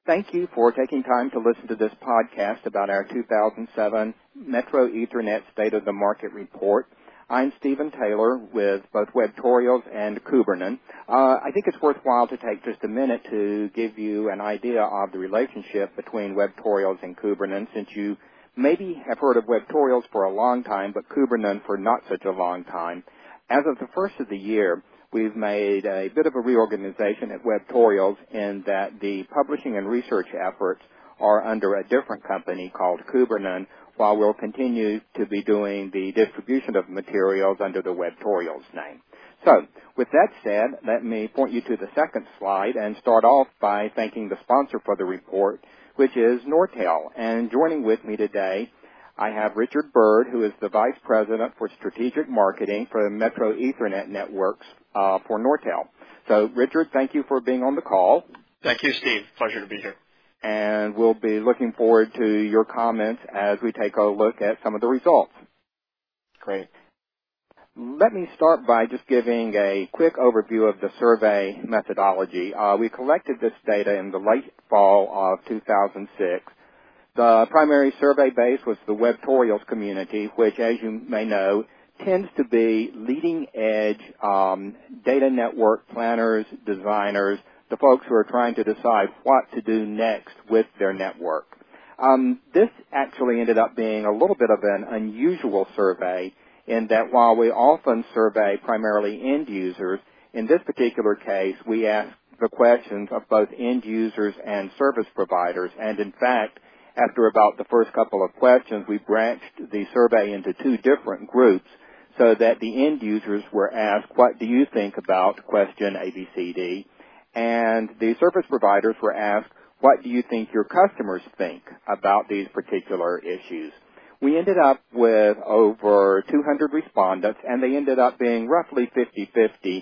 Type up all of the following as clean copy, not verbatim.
Thank you for taking time to listen to this podcast about our 2007 Metro Ethernet State of the Market Report. I'm Stephen Taylor with both Webtorials and Kubernetes. I think it's worthwhile to take just a minute to give you an idea of the relationship between Webtorials and Kubernetes, since you maybe have heard of Webtorials for a long time, but Kubernetes for not such a long time. As of the first of the year, we've made a bit of a reorganization at Webtorials in that the publishing and research efforts are under a different company called Kubernetes, while we'll continue to be doing the distribution of materials under the Webtorials name. So, with that said, let me point you to the second slide and start off by thanking the sponsor for the report, which is Nortel. And joining with me today, I have Richard Bird, who is the Vice President for Strategic Marketing for Metro Ethernet Networks for Nortel. So, Richard, thank you for being on the call. Thank you, Steve. Pleasure to be here. And we'll be looking forward to your comments as we take a look at some of the results. Great. Let me start by just giving a quick overview of the survey methodology. We collected this data in the late fall of 2006. The primary survey base was the Webtorials community, which, as you may know, tends to be leading-edge data network planners, designers, the folks who are trying to decide what to do next with their network. This actually ended up being a little bit of an unusual survey in that while we often survey primarily end users, in this particular case, we asked the questions of both end users and service providers. And in fact, after about the first couple of questions, we branched the survey into two different groups so that the end users were asked, what do you think about question ABCD? And the service providers were asked, what do you think your customers think about these particular issues? We ended up with over 200 respondents, and they ended up being roughly 50-50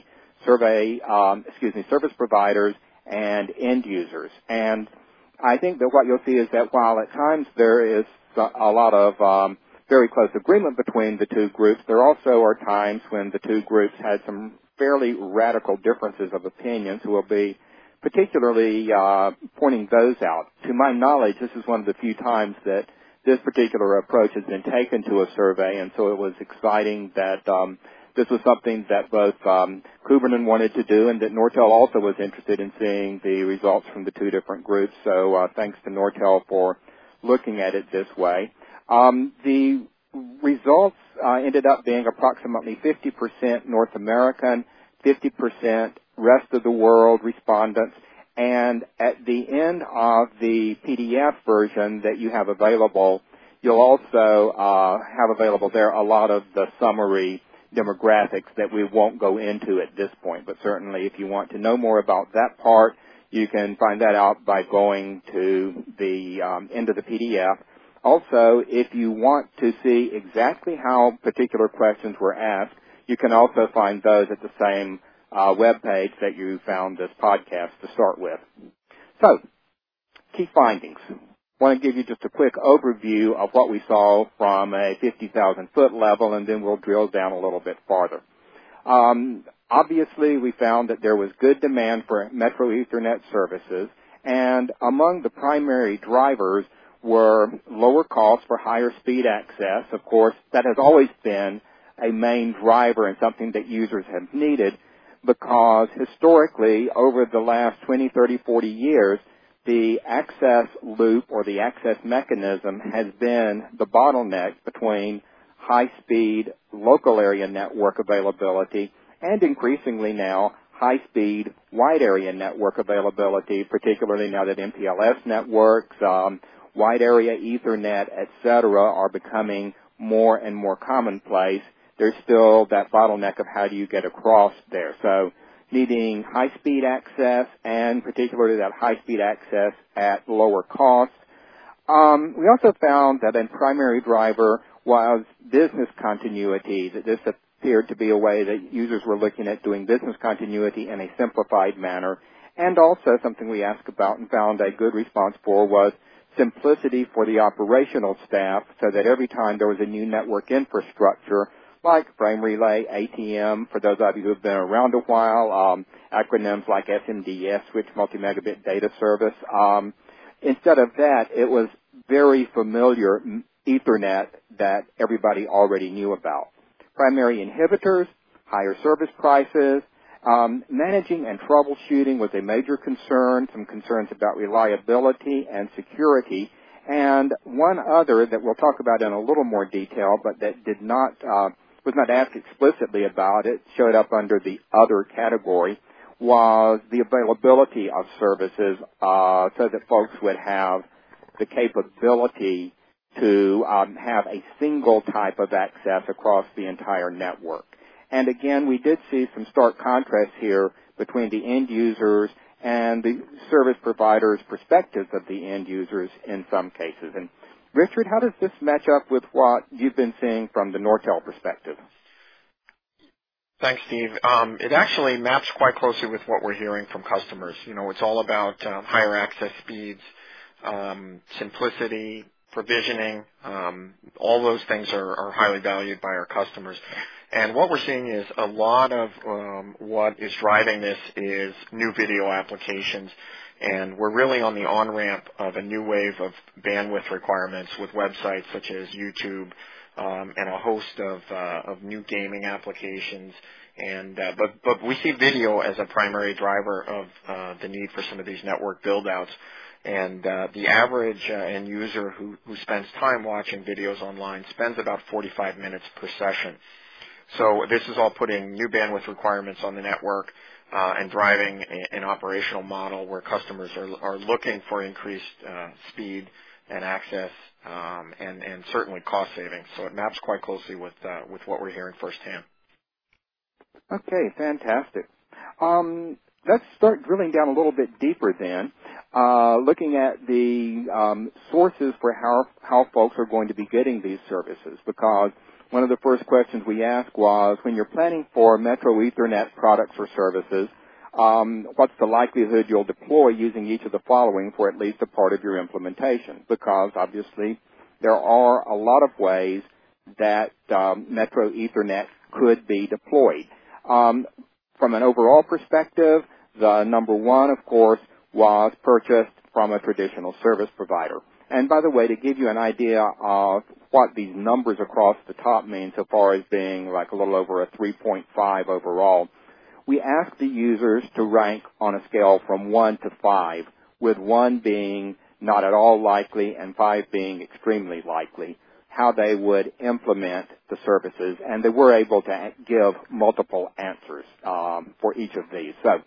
service providers and end users. And I think that what you'll see is that while at times there is a lot of very close agreement between the two groups, there also are times when the two groups had some fairly radical differences of opinions. We'll be particularly pointing those out. To my knowledge, this is one of the few times that this particular approach has been taken to a survey, and so it was exciting that this was something that both Kubernetes wanted to do and that Nortel also was interested in seeing the results from the two different groups. So thanks to Nortel for looking at it this way. The results ended up being approximately 50% North American, 50% rest of the world respondents, and at the end of the PDF version that you have available, you'll also have available there a lot of the summary demographics that we won't go into at this point. But certainly if you want to know more about that part, you can find that out by going to the end of the PDF. Also, if you want to see exactly how particular questions were asked, you can also find those at the same web page that you found this podcast to start with. So, key findings. I want to give you just a quick overview of what we saw from a 50,000-foot level, and then we'll drill down a little bit farther. Obviously, we found that there was good demand for Metro Ethernet services, and among the primary drivers were lower costs for higher speed access. Of course, that has always been a main driver and something that users have needed because historically, over the last 20, 30, 40 years, the access loop or the access mechanism has been the bottleneck between high-speed local area network availability and increasingly now high-speed wide area network availability, particularly now that MPLS networks, wide area Ethernet, etc., are becoming more and more commonplace. There's still that bottleneck of how do you get across there. So needing high-speed access and particularly that high-speed access at lower cost. We also found that a primary driver was business continuity, that this appeared to be a way that users were looking at doing business continuity in a simplified manner. And also something we asked about and found a good response for was simplicity for the operational staff so that every time there was a new network infrastructure, like frame relay, ATM, for those of you who have been around a while, acronyms like SMDS, Switch Multi-Megabit Data Service, instead of that, it was very familiar Ethernet that everybody already knew about. Primary inhibitors, higher service prices, managing and troubleshooting was a major concern, some concerns about reliability and security, and one other that we'll talk about in a little more detail, but that did not was not asked explicitly about, it showed up under the other category, was the availability of services so that folks would have the capability to have a single type of access across the entire network. And again, we did see some stark contrast here between the end users and the service providers' perspectives of the end users in some cases. And Richard, how does this match up with what you've been seeing from the Nortel perspective? Thanks, Steve. It actually maps quite closely with what we're hearing from customers. You know, it's all about higher access speeds, simplicity, provisioning. All those things are highly valued by our customers. And what we're seeing is a lot of what is driving this is new video applications. And we're really on the on-ramp of a new wave of bandwidth requirements with websites such as YouTube and a host of new gaming applications. And but we see video as a primary driver of the need for some of these network build-outs. And the average end user who spends time watching videos online spends about 45 minutes per session. So this is all putting new bandwidth requirements on the network and driving an operational model where customers are looking for increased speed and access and certainly cost savings. So it maps quite closely with what we're hearing firsthand. Okay, fantastic. Let's start drilling down a little bit deeper then, looking at the sources for how folks are going to be getting these services, because one of the first questions we asked was, when you're planning for Metro Ethernet products or services, what's the likelihood you'll deploy using each of the following for at least a part of your implementation? Because obviously there are a lot of ways that Metro Ethernet could be deployed. From an overall perspective, the number one, of course, was purchased from a traditional service provider. And by the way, to give you an idea of what these numbers across the top mean so far as being like a little over a 3.5 overall, we asked the users to rank on a scale from 1 to 5, with 1 being not at all likely and 5 being extremely likely, how they would implement the services. And they were able to give multiple answers for each of these. So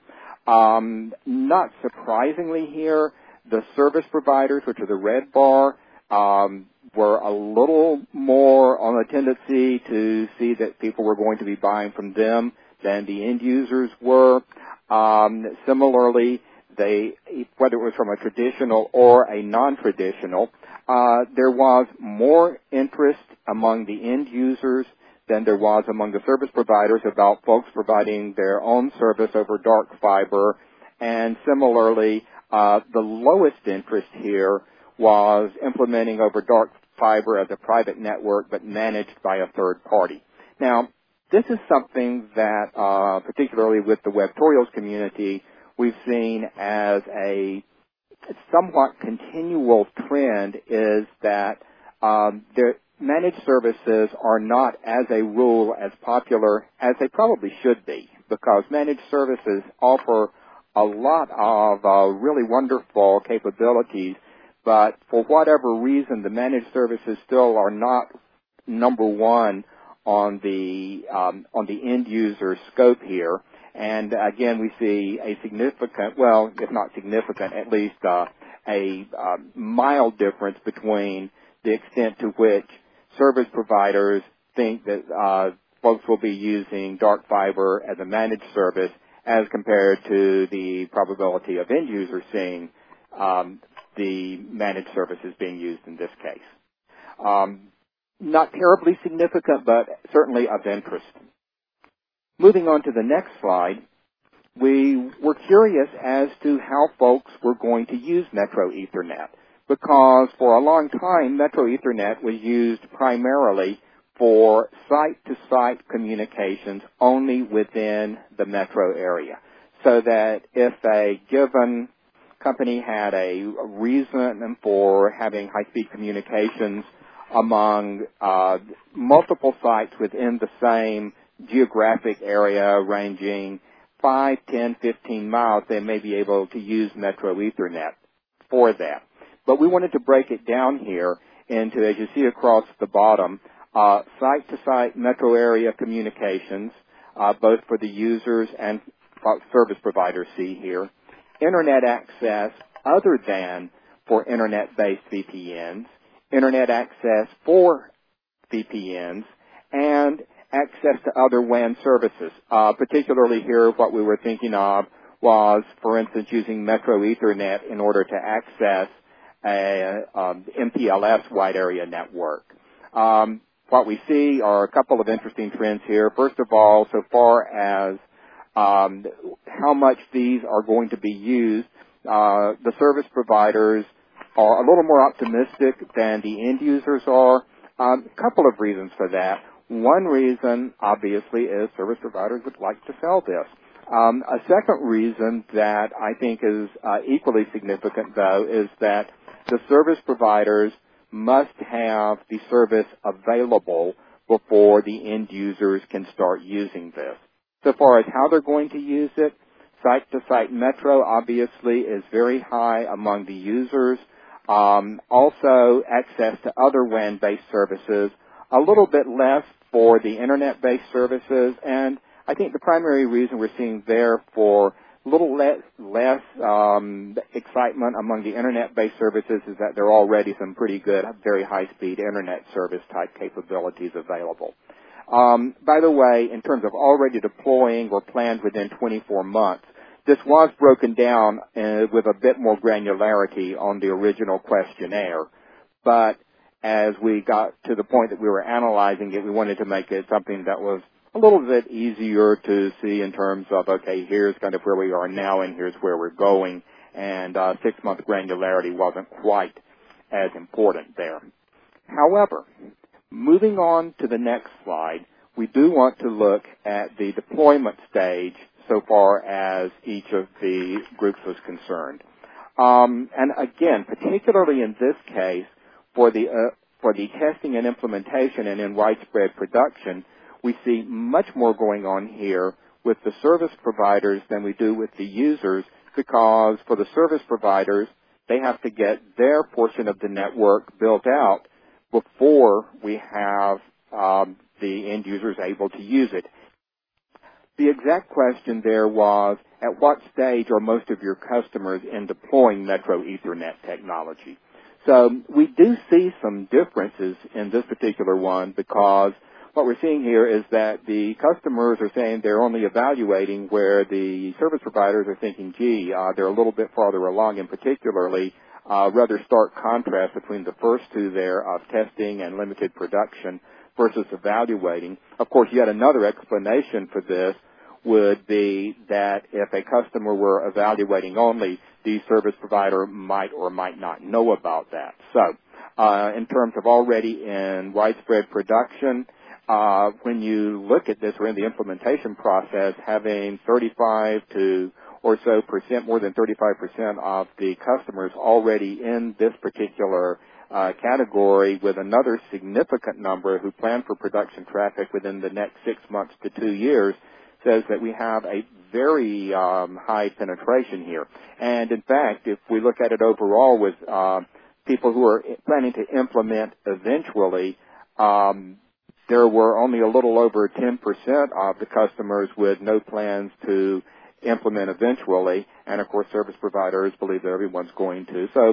not surprisingly here, the service providers, which are the red bar, were a little more on a tendency to see that people were going to be buying from them than the end users were. Similarly, whether it was from a traditional or a non-traditional, there was more interest among the end users than there was among the service providers about folks providing their own service over dark fiber. And similarly, the lowest interest here was implementing over dark fiber as a private network but managed by a third party. Now, this is something that, particularly with the Webtorials community, we've seen as a somewhat continual trend, is that their managed services are not, as a rule, as popular as they probably should be, because managed services offer a lot of really wonderful capabilities, but for whatever reason, the managed services still are not number one on the end user scope here. And again, we see a significant, well, if not significant, at least a mild difference between the extent to which service providers think that folks will be using dark fiber as a managed service as compared to the probability of end users seeing the managed services being used in this case. Not terribly significant, but certainly of interest. Moving on to the next slide, we were curious as to how folks were going to use Metro Ethernet, because for a long time, Metro Ethernet was used primarily for site-to-site communications only within the metro area, so that if a given company had a reason for having high-speed communications among multiple sites within the same geographic area ranging 5, 10, 15 miles. They may be able to use Metro Ethernet for that. But we wanted to break it down here into, as you see across the bottom, site-to-site metro area communications, both for the users and service providers see here, Internet access other than for Internet-based VPNs, Internet access for VPNs, and access to other WAN services. Particularly here, what we were thinking of was, for instance, using Metro Ethernet in order to access a MPLS wide area network. What we see are a couple of interesting trends here. First of all, so far as how much these are going to be used, the service providers are a little more optimistic than the end users are. A couple of reasons for that. One reason, obviously, is service providers would like to sell this. A second reason that I think is equally significant, though, is that the service providers must have the service available before the end users can start using this. So far as how they're going to use it, site-to-site metro obviously is very high among the users. Also, access to other WAN-based services, a little bit less for the Internet-based services, and I think the primary reason we're seeing there for a little less excitement among the Internet-based services is that there are already some pretty good, very high-speed Internet service type capabilities available. By the way, in terms of already deploying or planned within 24 months, this was broken down with a bit more granularity on the original questionnaire, but as we got to the point that we were analyzing it, we wanted to make it something that was a little bit easier to see in terms of, okay, here's kind of where we are now and here's where we're going, and 6-month granularity wasn't quite as important there. However, moving on to the next slide, we do want to look at the deployment stage so far as each of the groups was concerned. And again, particularly in this case, for the testing and implementation and in widespread production, we see much more going on here with the service providers than we do with the users, because for the service providers, they have to get their portion of the network built out before we have the end users able to use it. The exact question there was, at what stage are most of your customers in deploying Metro Ethernet technology? So we do see some differences in this particular one, because what we're seeing here is that the customers are saying they're only evaluating, where the service providers are thinking, gee, they're a little bit farther along, and particularly rather stark contrast between the first two there of testing and limited production versus evaluating. Of course, yet another explanation for this would be that if a customer were evaluating only, the service provider might or might not know about that. So in terms of already in widespread production, when you look at this, we're in the implementation process, having 35 to or so percent, more than 35% of the customers already in this particular category, with another significant number who plan for production traffic within the next 6 months to 2 years, says that we have a very high penetration here. And in fact, if we look at it overall with people who are planning to implement eventually, there were only a little over 10% of the customers with no plans to implement eventually, and of course service providers believe that everyone's going to. So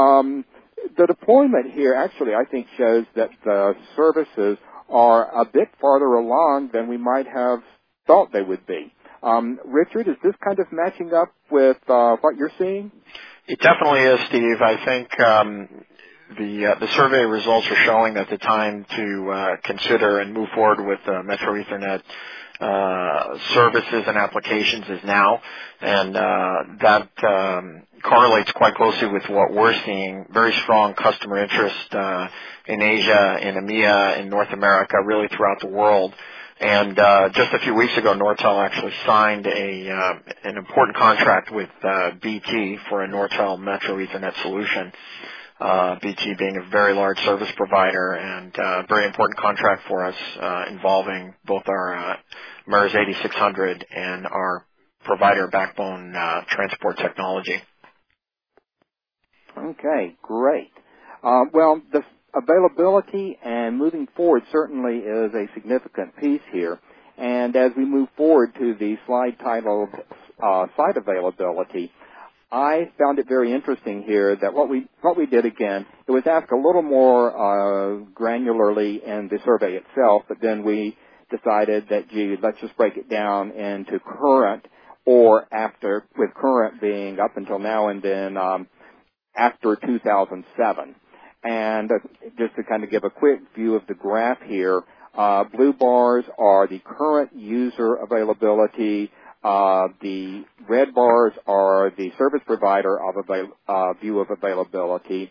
the deployment here actually, I think, shows that the services are a bit farther along than we might have thought they would be. Richard, is this kind of matching up with what you're seeing? It definitely is, Steve. I think the survey results are showing that the time to consider and move forward with Metro Ethernet services and applications is now, and that correlates quite closely with what we're seeing. Very strong customer interest in Asia, in EMEA, in North America, really throughout the world, And just a few weeks ago, Nortel actually signed an important contract with BT for a Nortel Metro Ethernet solution. BT being a very large service provider and a very important contract for us involving both our MERS 8600 and our provider backbone transport technology. Okay, great. Well, the availability and moving forward certainly is a significant piece here. And as we move forward to the slide titled Site Availability, I found it very interesting here that what we did again, it was asked a little more granularly in the survey itself, but then we decided that, gee, let's just break it down into current or after, with current being up until now and then after 2007. And just to kind of give a quick view of the graph here, blue bars are the current user availability. The red bars are the service provider of view of availability.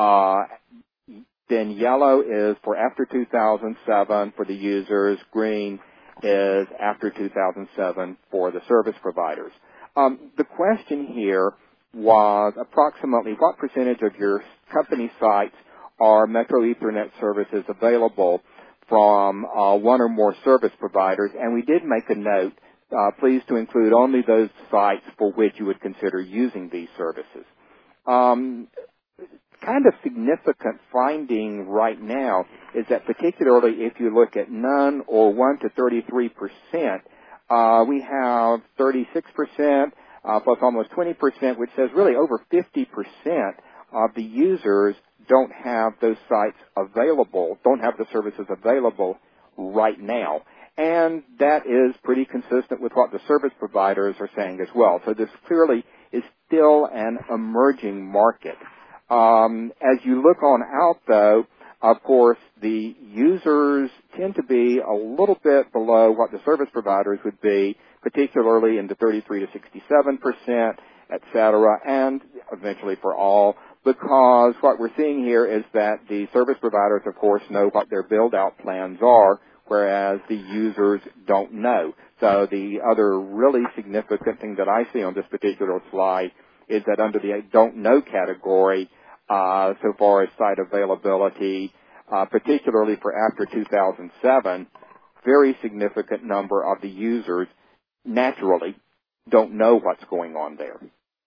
Then yellow is for after 2007 for the users. Green is after 2007 for the service providers. The question here was approximately what percentage of your company sites are Metro Ethernet services available from one or more service providers, and we did make a note, please to include only those sites for which you would consider using these services. Kind of significant finding right now is that particularly if you look at none or 1 to 33%, we have 36%, plus almost 20%, which says really over 50% of the users don't have those sites available, don't have the services available right now. And that is pretty consistent with what the service providers are saying as well. So this clearly is still an emerging market. As you look on out, though, of course, the users tend to be a little bit below what the service providers would be, particularly in the 33 to 67%, et cetera, and eventually for all, because what we're seeing here is that the service providers, of course, know what their build-out plans are, whereas the users don't know. So the other really significant thing that I see on this particular slide is that under the don't know category, so far as site availability, particularly for after 2007, very significant number of the users naturally don't know what's going on there.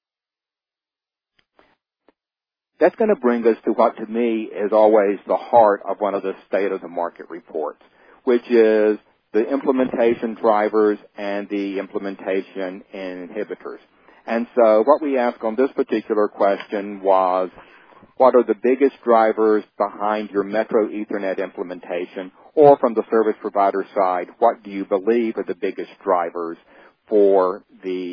That's going to bring us to what to me is always the heart of one of the state of the market reports, which is the implementation drivers and the implementation inhibitors. And so what we asked on this particular question was, what are the biggest drivers behind your Metro Ethernet implementation? Or from the service provider side, what do you believe are the biggest drivers for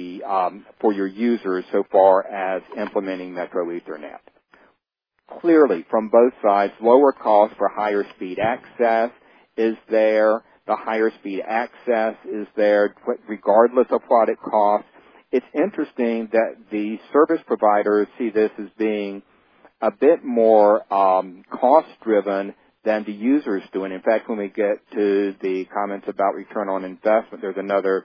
your users so far as implementing Metro Ethernet? Clearly, from both sides, lower cost for higher speed access is there. The higher speed access is there regardless of what it costs. It's interesting that the service providers see this as being a bit more cost-driven than the users do. And in fact, when we get to the comments about return on investment, there's another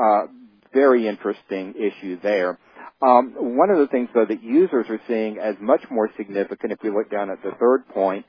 very interesting issue there. One of the things, though, that users are seeing as much more significant, if we look down at the third point,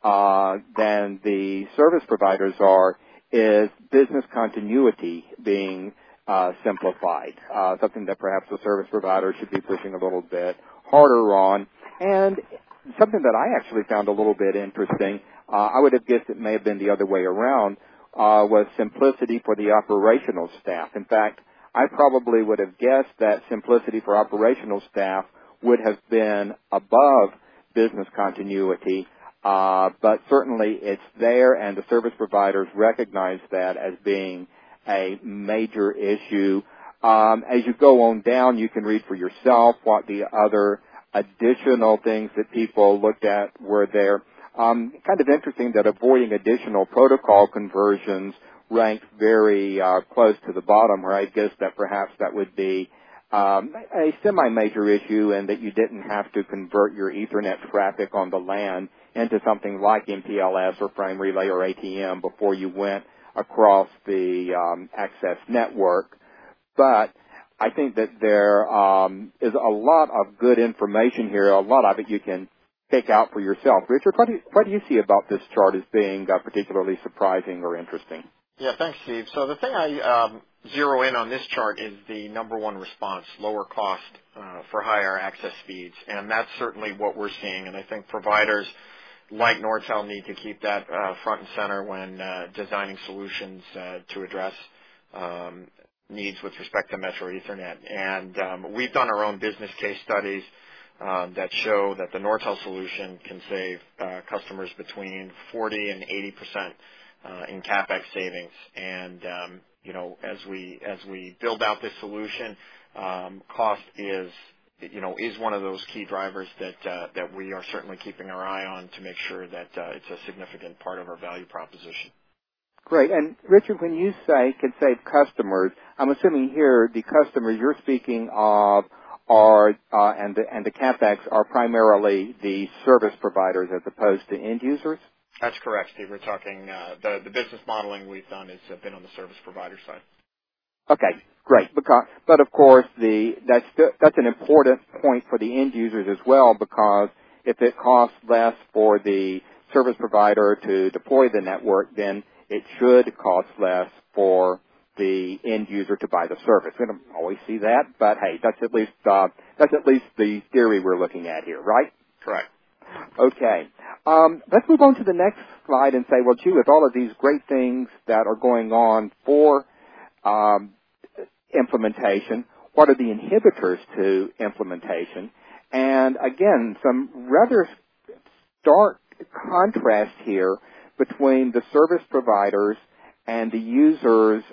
than the service providers are, is business continuity being simplified, something that perhaps the service provider should be pushing a little bit harder on. And something that I actually found a little bit interesting, I would have guessed it may have been the other way around, was simplicity for the operational staff. In fact, I probably would have guessed that simplicity for operational staff would have been above business continuity, but certainly it's there, and the service providers recognize that as being a major issue. As you go on down, you can read for yourself what the other additional things that people looked at were there. Kind of interesting that avoiding additional protocol conversions ranked very close to the bottom, where I guess that perhaps that would be a semi-major issue, and that you didn't have to convert your Ethernet traffic on the LAN into something like MPLS or frame relay or ATM before you went across the access network. But I think that there is a lot of good information here. A lot of it you can pick out for yourself. Richard, what do you see about this chart as being particularly surprising or interesting? Yeah, thanks, Steve. So the thing I zero in on this chart is the number one response, lower cost for higher access speeds. And that's certainly what we're seeing. And I think providers like Nortel need to keep that front and center when designing solutions to address needs with respect to Metro Ethernet. And we've done our own business case studies that show that the Nortel solution can save customers between 40 and 80% in CapEx savings. And as we build out this solution, cost is one of those key drivers that we are certainly keeping our eye on to make sure that it's a significant part of our value proposition. Great. And Richard, when you say can save customers, I'm assuming here the customers you're speaking of are and the CapEx are primarily the service providers as opposed to end users? That's correct, Steve. We're talking the business modeling we've done has been on the service provider side. Okay, great. But of course, that's an important point for the end users as well, because if it costs less for the service provider to deploy the network, then it should cost less for the end user to buy the service. We don't always see that, but hey, that's at least the theory we're looking at here, right? Correct. Okay. Let's move on to the next slide and say, well, gee, with all of these great things that are going on for implementation, what are the inhibitors to implementation? And again, some rather stark contrast here between the service providers and the users'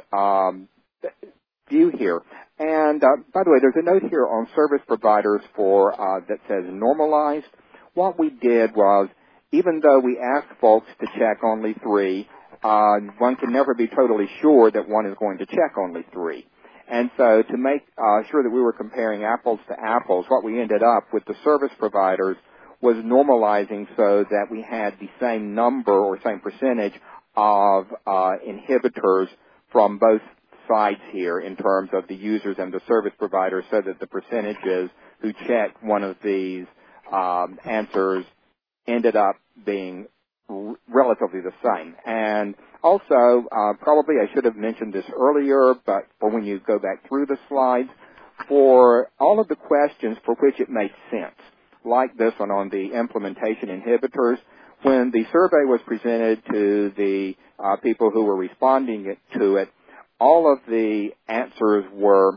view here. And by the way, there's a note here on service providers for that says normalized. What we did was, even though we asked folks to check only 3, one can never be totally sure that one is going to check only 3. And so to make sure that we were comparing apples to apples, what we ended up with the service providers was normalizing so that we had the same number or same percentage of inhibitors from both sides here in terms of the users and the service providers, so that the percentages who checked one of these answers ended up being relatively the same. And also, probably I should have mentioned this earlier, but for when you go back through the slides, for all of the questions for which it made sense, like this one on the implementation inhibitors, when the survey was presented to the people who were responding to it, all of the answers were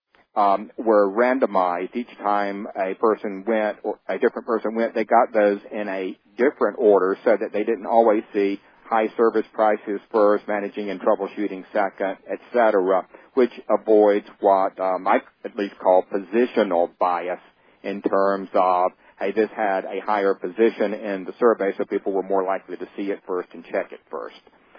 randomized. Each time a person went, or a different person went, they got those in a different order so that they didn't always see high service prices first, managing and troubleshooting second, etc., which avoids what I at least call positional bias in terms of, hey, this had a higher position in the survey, so people were more likely to see it first and check it first.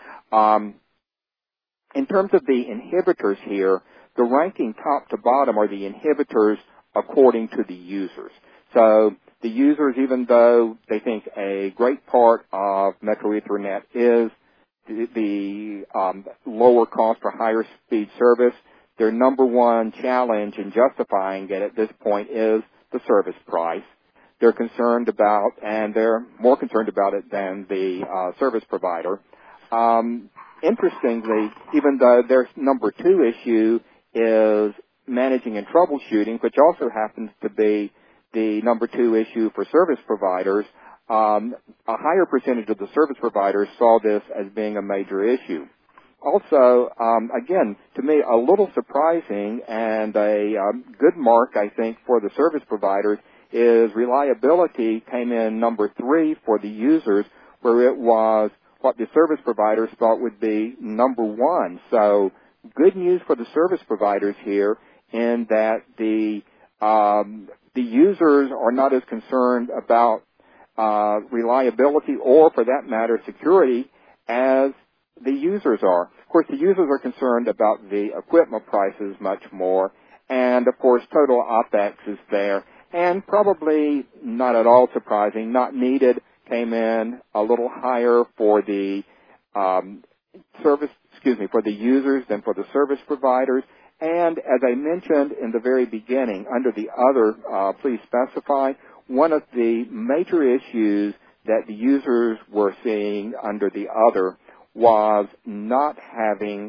In terms of the inhibitors here, the ranking top to bottom are the inhibitors according to the users. So the users, even though they think a great part of Metro Ethernet is the lower cost for higher speed service, their number one challenge in justifying it at this point is the service price. They're concerned about, and they're more concerned about it than the service provider. Interestingly, even though their number 2 issue is managing and troubleshooting, which also happens to be the number 2 issue for service providers, a higher percentage of the service providers saw this as being a major issue. Also, again, to me, a little surprising and a good mark, I think, for the service providers is reliability came in number 3 for the users, where it was what the service providers thought would be number 1. So good news for the service providers here in that the users are not as concerned about reliability or, for that matter, security as the users are. Of course, the users are concerned about the equipment prices much more, and of course, total OPEX is there. And probably not at all surprising, not needed came in a little higher for the for the users than for the service providers. And as I mentioned in the very beginning, under the other, please specify, one of the major issues that the users were seeing under the other was not having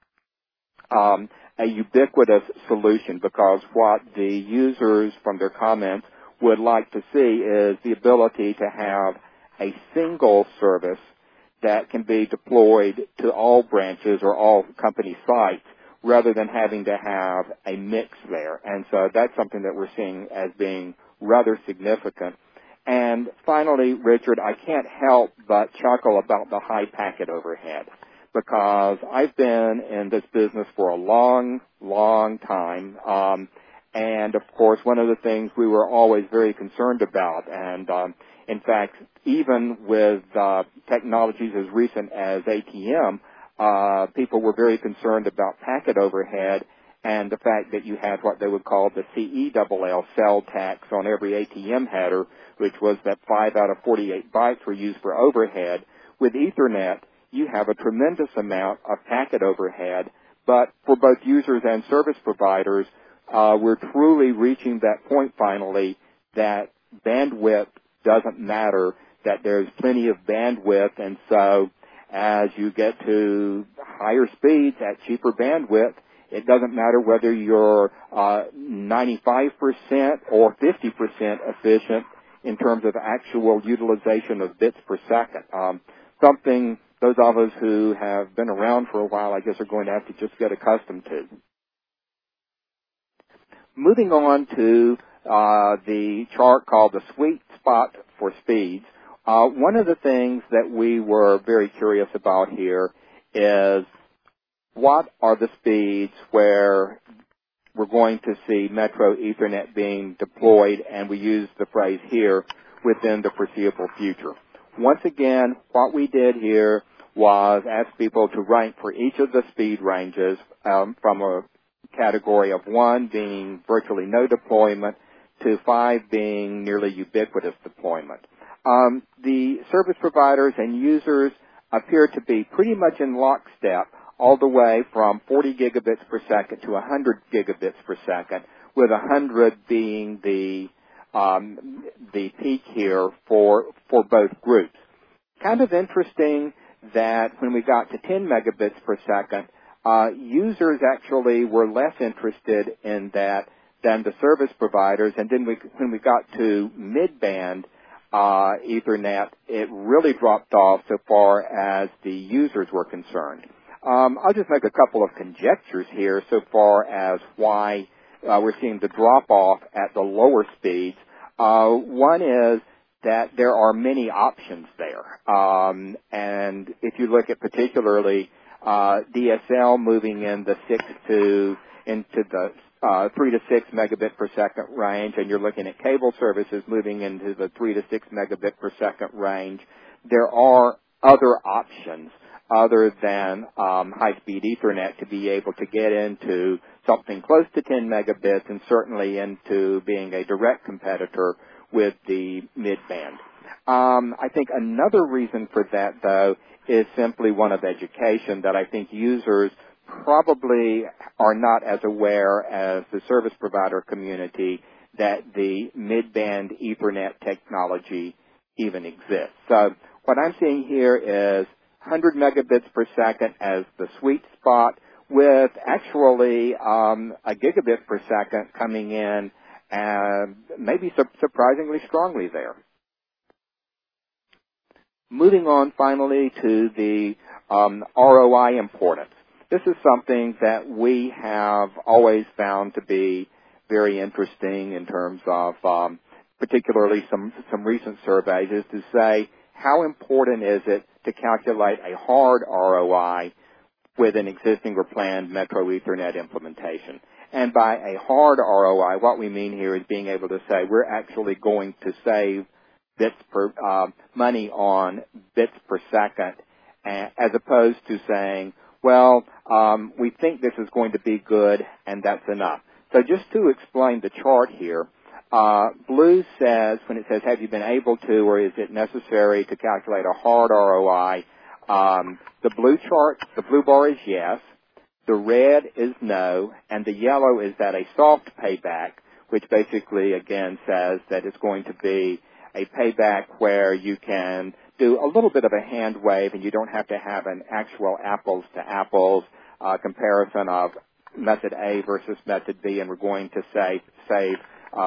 a ubiquitous solution, because what the users from their comments would like to see is the ability to have a single service that can be deployed to all branches or all company sites rather than having to have a mix there. And so that's something that we're seeing as being rather significant. And finally, Richard, I can't help but chuckle about the high packet overhead, because I've been in this business for a long, long time. And, of course, one of the things we were always very concerned about, and, in fact, even with technologies as recent as ATM, people were very concerned about packet overhead and the fact that you had what they would call the CELL cell tax on every ATM header, which was that 5 out of 48 bytes were used for overhead. With Ethernet, you have a tremendous amount of packet overhead, but for both users and service providers, we're truly reaching that point finally that bandwidth doesn't matter, that there's plenty of bandwidth, and so as you get to higher speeds at cheaper bandwidth, it doesn't matter whether you're 95% or 50% efficient in terms of actual utilization of bits per second. Something those of us who have been around for a while, I guess, are going to have to just get accustomed to. Moving on to the chart called the sweet spot for speeds, one of the things that we were very curious about here is what are the speeds where we're going to see Metro Ethernet being deployed, and we use the phrase here, within the foreseeable future. Once again, what we did here was ask people to rank for each of the speed ranges from a category of 1 being virtually no deployment to 5 being nearly ubiquitous deployment. The service providers and users appear to be pretty much in lockstep all the way from 40 gigabits per second to 100 gigabits per second, with 100 being the peak here for both groups. Kind of interesting that when we got to 10 megabits per second, users actually were less interested in that than the service providers, and then when we got to mid-band Ethernet, it really dropped off so far as the users were concerned. I'll just make a couple of conjectures here so far as why we're seeing the drop-off at the lower speeds. One is that there are many options there. And if you look at particularly DSL moving in the 3 to 6 megabit per second range, and you're looking at cable services moving into the 3 to 6 megabit per second range, there are other options other than high-speed Ethernet to be able to get into something close to 10 megabits and certainly into being a direct competitor with the mid-band. I think another reason for that, though, is simply one of education, that I think users probably are not as aware as the service provider community that the mid-band Ethernet technology even exists. So what I'm seeing here is 100 megabits per second as the sweet spot, with actually a gigabit per second coming in and maybe surprisingly strongly there. Moving on finally to the ROI importance. This is something that we have always found to be very interesting in terms of particularly some recent surveys, is to say how important is it to calculate a hard ROI with an existing or planned Metro Ethernet implementation. And by a hard ROI, what we mean here is being able to say we're actually going to save bits per money on bits per second, as opposed to saying, well, we think this is going to be good and that's enough. So just to explain the chart here, blue says, when it says have you been able to or is it necessary to calculate a hard ROI, The blue bar is yes, the red is no, and the yellow is that a soft payback, which basically, again, says that it's going to be a payback where you can do a little bit of a hand wave and you don't have to have an actual apples-to-apples comparison of method A versus method B, and we're going to save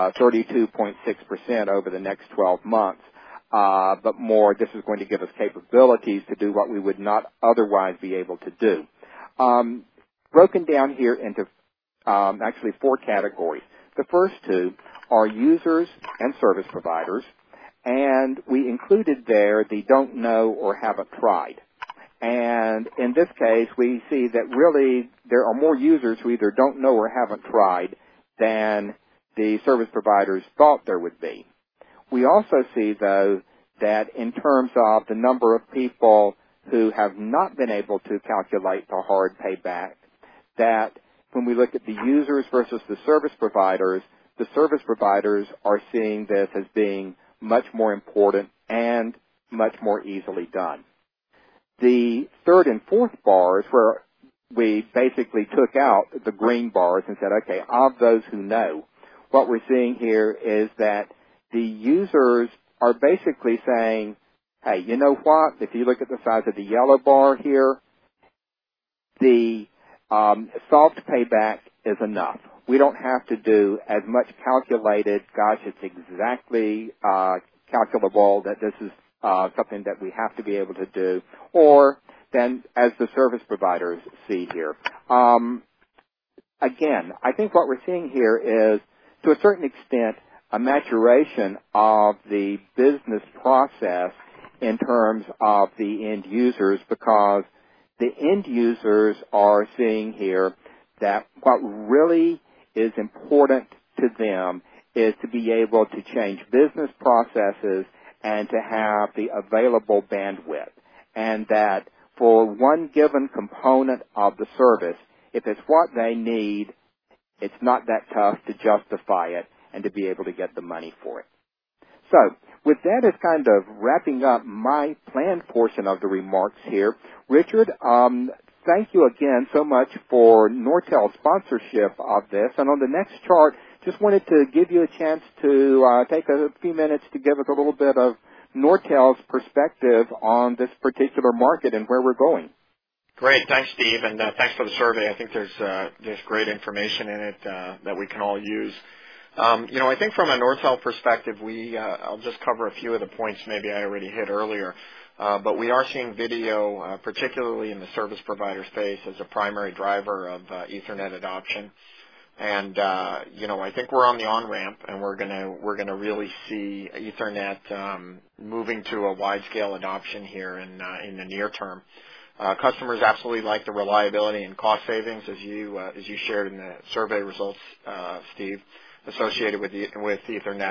32.6% over the next 12 months. But more, this is going to give us capabilities to do what we would not otherwise be able to do. Broken down here into actually 4 categories. The first 2 are users and service providers, and we included there the don't know or haven't tried. And in this case, we see that really there are more users who either don't know or haven't tried than the service providers thought there would be. We also see, though, that in terms of the number of people who have not been able to calculate the hard payback, that when we look at the users versus the service providers are seeing this as being much more important and much more easily done. The third and fourth bars, where we basically took out the green bars and said, okay, of those who know, what we're seeing here is that the users are basically saying, hey, you know what? If you look at the size of the yellow bar here, the soft payback is enough. We don't have to do as much calculated, gosh, it's exactly calculable that this is something that we have to be able to do, or then as the service providers see here. Again, I think what we're seeing here is, to a certain extent, a maturation of the business process in terms of the end users, because the end users are seeing here that what really is important to them is to be able to change business processes and to have the available bandwidth. And that for one given component of the service, if it's what they need, it's not that tough to justify it and to be able to get the money for it. So, with that as kind of wrapping up my planned portion of the remarks here, Richard, thank you again so much for Nortel's sponsorship of this. And on the next chart, just wanted to give you a chance to take a few minutes to give us a little bit of Nortel's perspective on this particular market and where we're going. Great. Thanks, Steve, and thanks for the survey. I think there's great information in it that we can all use. I think from a Nortel perspective, I'll just cover a few of the points maybe I already hit earlier. But we are seeing video, particularly in the service provider space, as a primary driver of Ethernet adoption. And I think we're on the on-ramp, and we're gonna really see Ethernet moving to a wide-scale adoption here in the near term. Customers absolutely like the reliability and cost savings, as you shared in the survey results, Steve, associated with Ethernet.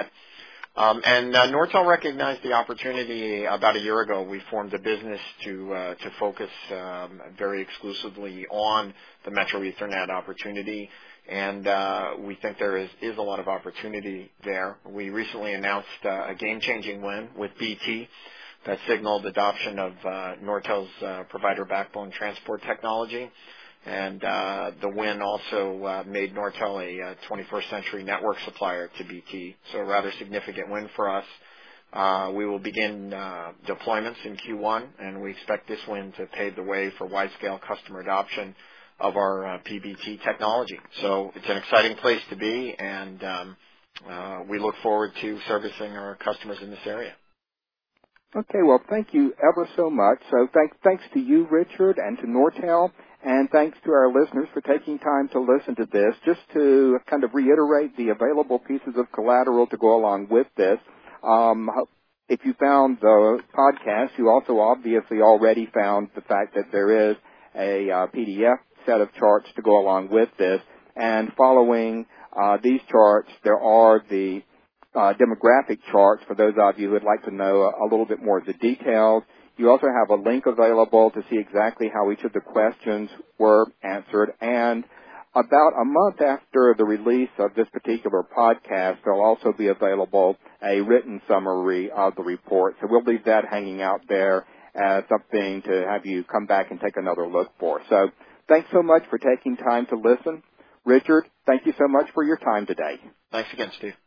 And Nortel recognized the opportunity about a year ago. We formed a business to focus very exclusively on the Metro Ethernet opportunity, and we think there is a lot of opportunity there. We recently announced a game-changing win with BT that signaled adoption of Nortel's provider backbone transport technology. And the win also made Nortel a 21st century network supplier to BT, so a rather significant win for us. We will begin deployments in Q1, and we expect this win to pave the way for wide-scale customer adoption of our PBT technology. So it's an exciting place to be, and we look forward to servicing our customers in this area. Okay, well, thank you ever so much. So thanks to you, Richard, and to Nortel. And thanks to our listeners for taking time to listen to this. Just to kind of reiterate the available pieces of collateral to go along with this, if you found the podcast, you also obviously already found the fact that there is a PDF set of charts to go along with this. And following these charts, there are the demographic charts for those of you who would like to know a little bit more of the details. You also have a link available to see exactly how each of the questions were answered. And about a month after the release of this particular podcast, there'll also be available a written summary of the report. So we'll leave that hanging out there as something to have you come back and take another look for. So thanks so much for taking time to listen. Richard, thank you so much for your time today. Thanks again, Steve.